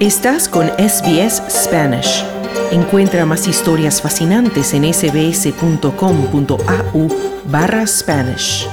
Estás con SBS Spanish. Encuentra más historias fascinantes en sbs.com.au/Spanish.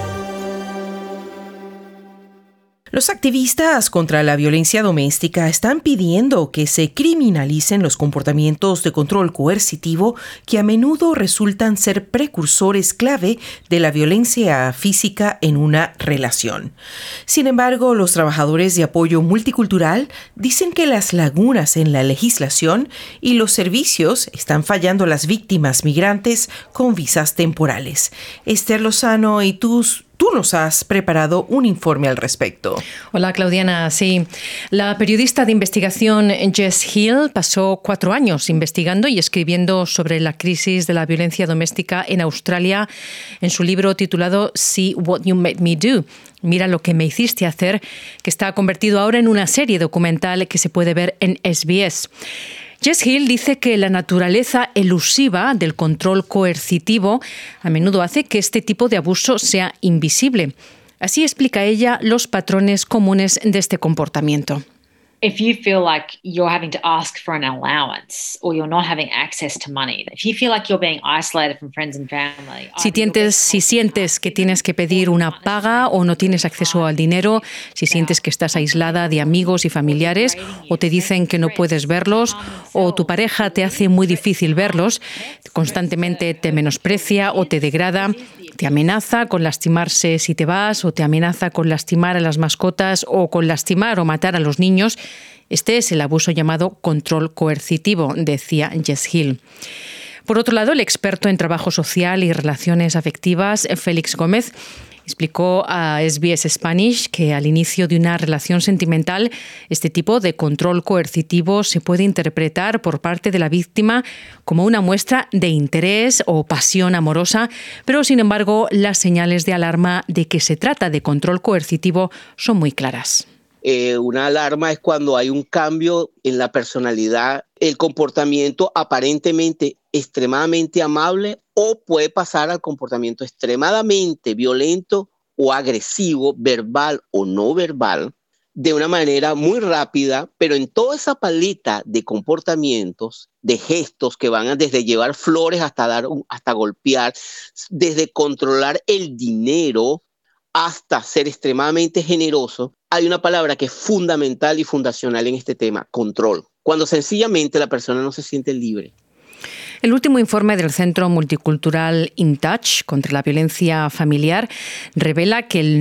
Los activistas contra la violencia doméstica están pidiendo que se criminalicen los comportamientos de control coercitivo que a menudo resultan ser precursores clave de la violencia física en una relación. Sin embargo, los trabajadores de apoyo multicultural dicen que las lagunas en la legislación y los servicios están fallando a las víctimas migrantes con visas temporales. Esther Lozano y Tú nos has preparado un informe al respecto. Hola, Claudiana. Sí, la periodista de investigación Jess Hill pasó 4 años investigando y escribiendo sobre la crisis de la violencia doméstica en Australia en su libro titulado See What You Made Me Do. Mira lo que me hiciste hacer, que está convertido ahora en una serie documental que se puede ver en SBS. Jess Hill dice que la naturaleza elusiva del control coercitivo a menudo hace que este tipo de abuso sea invisible. Así explica ella los patrones comunes de este comportamiento. If you feel like you're having to ask for an allowance or you're not having access to money, if you feel like you're being isolated from friends and family. Si sientes que tienes que pedir una paga o no tienes acceso al dinero, si sientes que estás aislada de amigos y familiares o te dicen que no puedes verlos o tu pareja te hace muy difícil verlos, constantemente te menosprecia o te degrada, te amenaza con lastimarse si te vas o te amenaza con lastimar a las mascotas o con lastimar o matar a los niños. Este es el abuso llamado control coercitivo, decía Jess Hill. Por otro lado, el experto en trabajo social y relaciones afectivas, Félix Gómez, explicó a SBS Spanish que al inicio de una relación sentimental, este tipo de control coercitivo se puede interpretar por parte de la víctima como una muestra de interés o pasión amorosa, pero sin embargo las señales de alarma de que se trata de control coercitivo son muy claras. Una alarma es cuando hay un cambio en la personalidad, el comportamiento aparentemente extremadamente amable o puede pasar al comportamiento extremadamente violento o agresivo, verbal o no verbal, de una manera muy rápida, pero en toda esa paleta de comportamientos, de gestos que van desde llevar flores hasta golpear, desde controlar el dinero hasta ser extremadamente generoso, hay una palabra que es fundamental y fundacional en este tema: control. Cuando sencillamente la persona no se siente libre. El último informe del Centro Multicultural In Touch contra la violencia familiar revela que el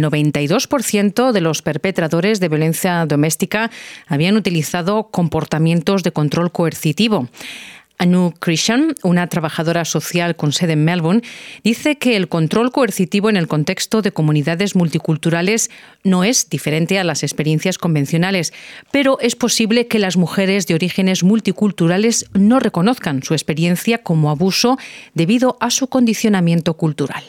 92% de los perpetradores de violencia doméstica habían utilizado comportamientos de control coercitivo. Anu Krishnan, una trabajadora social con sede en Melbourne, dice que el control coercitivo en el contexto de comunidades multiculturales no es diferente a las experiencias convencionales, pero es posible que las mujeres de orígenes multiculturales no reconozcan su experiencia como abuso debido a su condicionamiento cultural.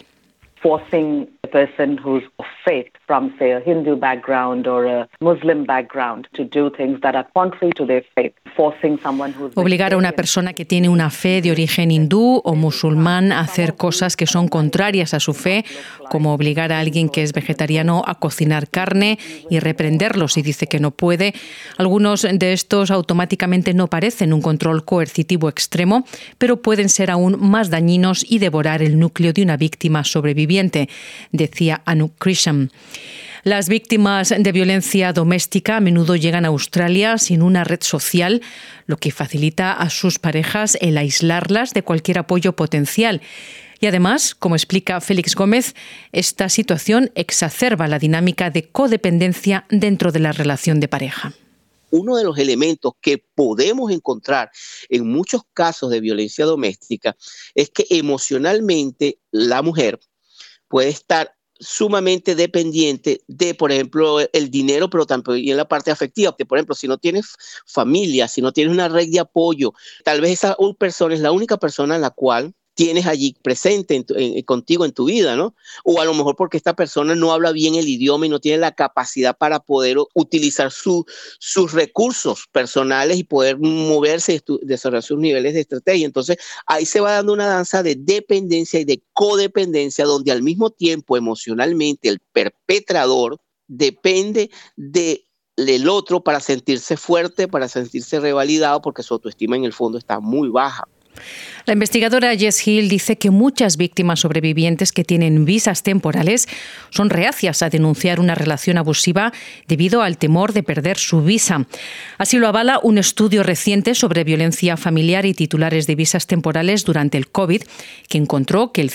Forcing a person who's of faith from, say, a Hindu background or a Muslim background to do things that are contrary to their faith. Obligar a una persona que tiene una fe de origen hindú o musulmán a hacer cosas que son contrarias a su fe, como obligar a alguien que es vegetariano a cocinar carne y reprenderlo si dice que no puede. Algunos de estos automáticamente no parecen un control coercitivo extremo, pero pueden ser aún más dañinos y devorar el núcleo de una víctima sobreviviente, decía Anu Krishnan. Las víctimas de violencia doméstica a menudo llegan a Australia sin una red social, lo que facilita a sus parejas el aislarlas de cualquier apoyo potencial. Y además, como explica Félix Gómez, esta situación exacerba la dinámica de codependencia dentro de la relación de pareja. Uno de los elementos que podemos encontrar en muchos casos de violencia doméstica es que emocionalmente la mujer puede estar sumamente dependiente de, por ejemplo, el dinero, pero también la parte afectiva. Que, por ejemplo, si no tienes familia, si no tienes una red de apoyo, tal vez esa persona es la única persona en la cual tienes allí presente contigo en tu vida, ¿no? O a lo mejor porque esta persona no habla bien el idioma y no tiene la capacidad para poder utilizar sus recursos personales y poder moverse y desarrollar sus niveles de estrategia. Entonces, ahí se va dando una danza de dependencia y de codependencia, donde al mismo tiempo emocionalmente el perpetrador depende de el otro para sentirse fuerte, para sentirse revalidado, porque su autoestima en el fondo está muy baja. La investigadora Jess Hill dice que muchas víctimas sobrevivientes que tienen visas temporales son reacias a denunciar una relación abusiva debido al temor de perder su visa. Así lo avala un estudio reciente sobre violencia familiar y titulares de visas temporales durante el COVID, que encontró que el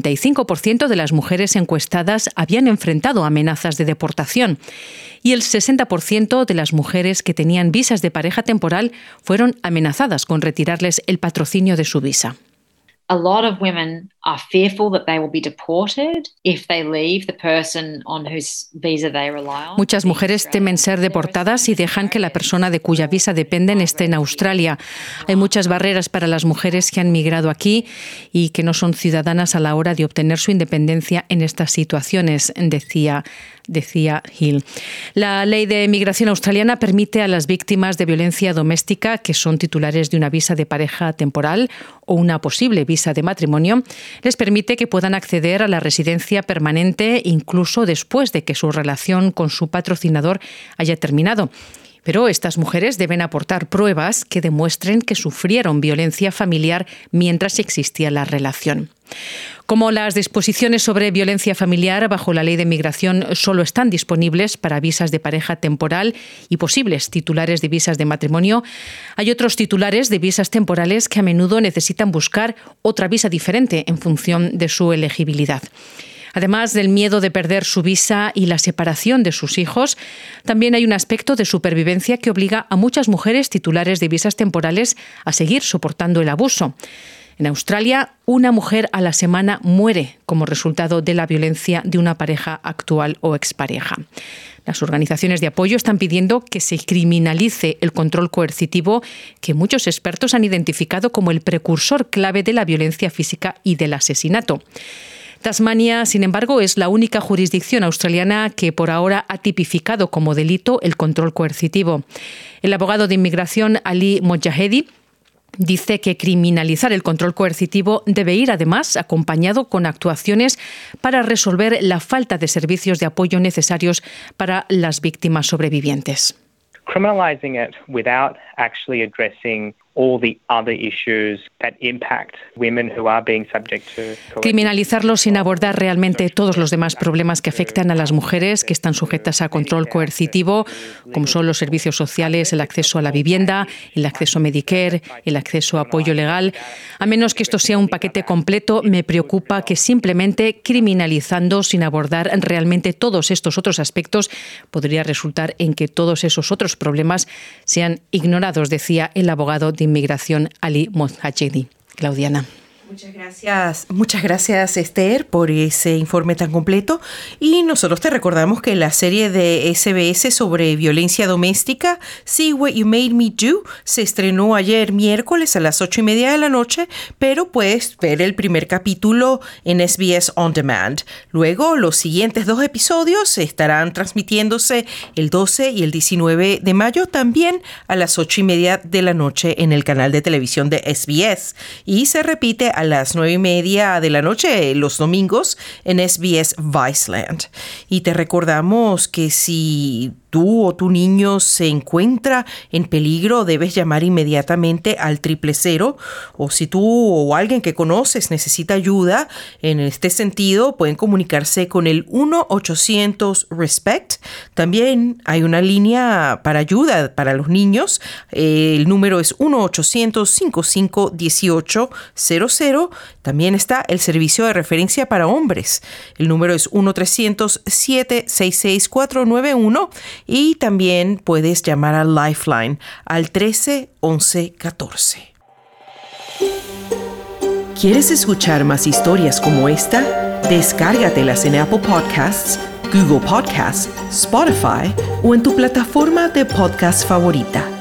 55% de las mujeres encuestadas habían enfrentado amenazas de deportación y el 60% de las mujeres que tenían visas de pareja temporal fueron amenazadas con retirarles el patrocinio de su visa. A lot of women are fearful that they will be deported if they leave the person on whose visa they rely on. Muchas mujeres temen ser deportadas si dejan que la persona de cuya visa dependen esté en Australia. Hay muchas barreras para las mujeres que han migrado aquí y que no son ciudadanas a la hora de obtener su independencia en estas situaciones, decía Hill. La ley de migración australiana permite a las víctimas de violencia doméstica que son titulares de una visa de pareja temporal o una posible visa de matrimonio, les permite que puedan acceder a la residencia permanente incluso después de que su relación con su patrocinador haya terminado. Pero estas mujeres deben aportar pruebas que demuestren que sufrieron violencia familiar mientras existía la relación. Como las disposiciones sobre violencia familiar bajo la ley de migración solo están disponibles para visas de pareja temporal y posibles titulares de visas de matrimonio, hay otros titulares de visas temporales que a menudo necesitan buscar otra visa diferente en función de su elegibilidad. Además del miedo de perder su visa y la separación de sus hijos, también hay un aspecto de supervivencia que obliga a muchas mujeres titulares de visas temporales a seguir soportando el abuso. En Australia, una mujer a la semana muere como resultado de la violencia de una pareja actual o expareja. Las organizaciones de apoyo están pidiendo que se criminalice el control coercitivo, que muchos expertos han identificado como el precursor clave de la violencia física y del asesinato. Tasmania, sin embargo, es la única jurisdicción australiana que por ahora ha tipificado como delito el control coercitivo. El abogado de inmigración Ali Mojahedi dice que criminalizar el control coercitivo debe ir, además, acompañado con actuaciones para resolver la falta de servicios de apoyo necesarios para las víctimas sobrevivientes. Criminalizing it without actually addressing all the other issues that impact women who are being subject to. Criminalizarlo sin abordar realmente todos los demás problemas que afectan a las mujeres que están sujetas a control coercitivo, como son los servicios sociales, el acceso a la vivienda, el acceso a Medicare, el acceso a apoyo legal. A menos que esto sea un paquete completo, me preocupa que simplemente criminalizando sin abordar realmente todos estos otros aspectos podría resultar en que todos esos otros problemas sean ignorados, decía el abogado de inmigración Ali Mojahedi. Claudiana. Muchas gracias Esther por ese informe tan completo, y nosotros te recordamos que la serie de SBS sobre violencia doméstica See What You Made Me Do se estrenó ayer miércoles a las 8:30 de la noche, pero puedes ver el primer capítulo en SBS On Demand. Luego los siguientes 2 episodios estarán transmitiéndose el 12 y el 19 de mayo también a las 8:30 de la noche en el canal de televisión de SBS, y se repite a las 9:30 de la noche los domingos en SBS Viceland. Y te recordamos que si tú o tu niño se encuentra en peligro, debes llamar inmediatamente al 000, o si tú o alguien que conoces necesita ayuda en este sentido, pueden comunicarse con el 1-800-RESPECT. También hay una línea para ayuda para los niños. El número es 1-800-55-1800. También está el servicio de referencia para hombres. El número es 1-300-766-491. Y también puedes llamar a Lifeline al 13-11-14. ¿Quieres escuchar más historias como esta? Descárgatelas en Apple Podcasts, Google Podcasts, Spotify o en tu plataforma de podcast favorita.